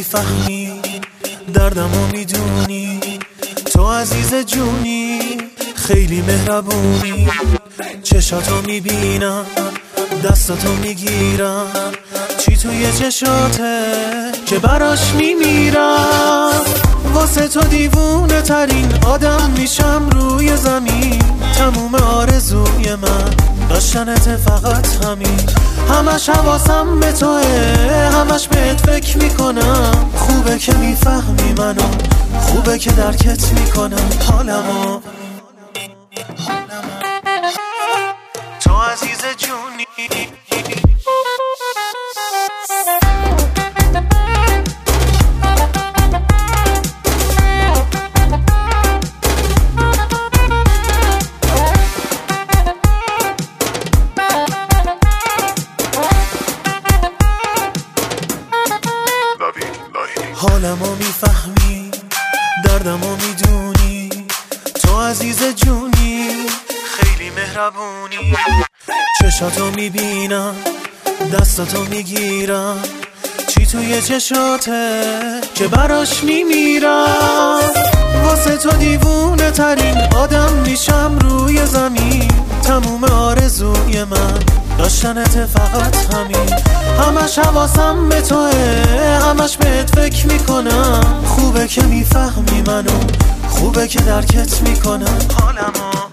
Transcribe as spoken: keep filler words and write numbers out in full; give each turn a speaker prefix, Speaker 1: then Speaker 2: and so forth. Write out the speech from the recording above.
Speaker 1: میفهمی، دردمو میدونی، تو عزیز جونی، خیلی مهربونی. چشاتو میبینم، دستاتو میگیرم، چی توی چشاته که براش میمیرم. واسه تو دیوونه ترین آدم میشم روی زمین. تموم آرزوی من داشتنت فقط همین. همش حواسم به توه، همش بهت فکر میکنم. خوبه که میفهمی منو، خوبه که درکت میکنم حالمو. تو عزیز جونی، حالمو میفهمی، دردمو میدونی، تو عزیز جونی، خیلی مهربونی. چشاتو میبینم، دستاتو میگیرم، چی توی چشاته که براش میمیرم. واسه تو دیوونه ترین آدم میشم روی زمین. تموم آرزوی من داشتنت فقط همین. همش حواسم به توه، همش بهت فکر میکنم. خوبه که میفهمی منو، خوبه که درکت میکنم حالمو.